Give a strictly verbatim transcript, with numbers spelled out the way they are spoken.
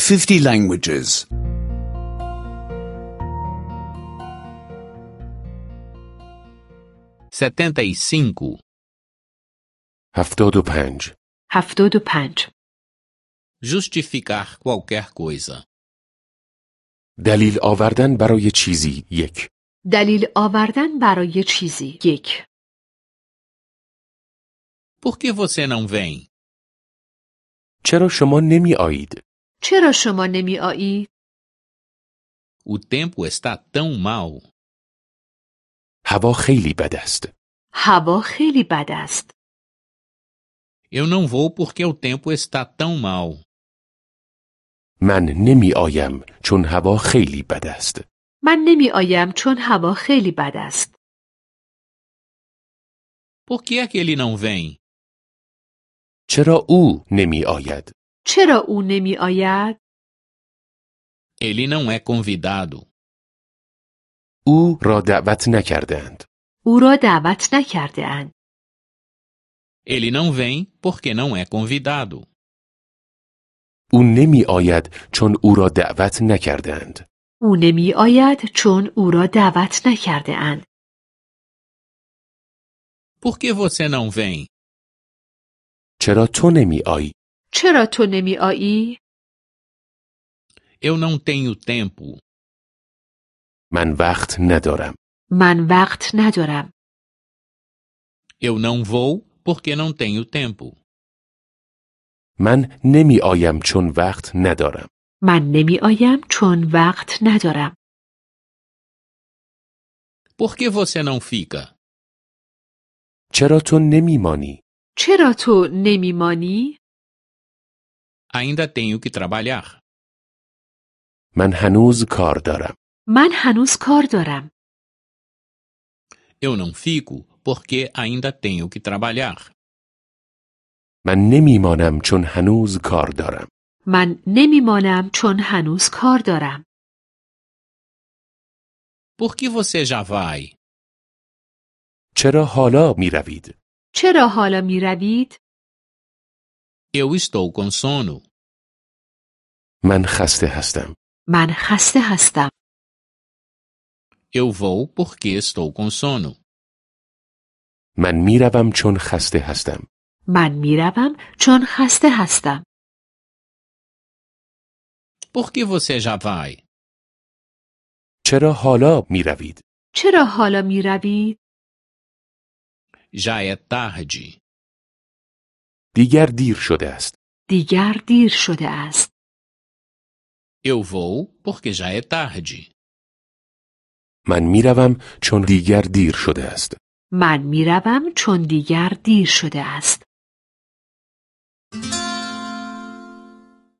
fifty languages. setenta e cinco. هفتاد و پنج. هفتاد و پنج. Justificar qualquer coisa. دلیل آوردن برای چیزی یک. دلیل آوردن برای چیزی یک. Por que você não vem? چرا شما نمی آیید؟ چرا شما نمی آیید؟ O tempo está tão mal. هوا خیلی بد است. هوا خیلی بد است. Eu não vou porque o tempo está tão mal. من نمی آیم چون هوا خیلی بد است. من نمی آیم چون هوا خیلی بد است. Por que é que ele não vem? چرا او نمی آید؟ چرا او نمی آید؟ Ele não é convidado. او را دعوت نکردند. او را دعوت نکرده اند. Ele não vem porque não é convidado. او نمی آید چون او را دعوت نکردند. او نمی آید چون او را دعوت نکرده اند. Por que você não vem? چرا تو نمی آیی؟ چرا تو نمی آیی؟ Eu não tenho tempo. من وقت ندارم. من وقت ندارم. Eu não vou porque não tenho tempo. من نمی آیم چون وقت ندارم. من نمی آیم چون وقت ندارم. Por que você não fica? چرا تو نمی مانی؟ چرا تو نمی مانی؟ Ainda tenho que trabalhar. من هنوز کار دارم. من هنوز کار دارم. Eu não fico porque ainda tenho que trabalhar. من نمی مانم چون هنوز کار دارم. من نمی مانم چون هنوز کار دارم. Por que você já vai? چرا حالا می روید؟ چرا حالا می روید؟ Eu estou com sono. من خسته هستم. من خسته هستم. Eu vou porque estou com sono. من می روم چون خسته هستم. من می روم چون خسته هستم. Por que você já vai? چرا حالا می روید؟ چرا حالا می روید؟ Já é tarde. دیگر دیر شده است. دیگر دیر شده است. Eu vou porque já é tarde. من می روم چون دیگر دیر شده است. من می روم چون دیگر دیر شده است.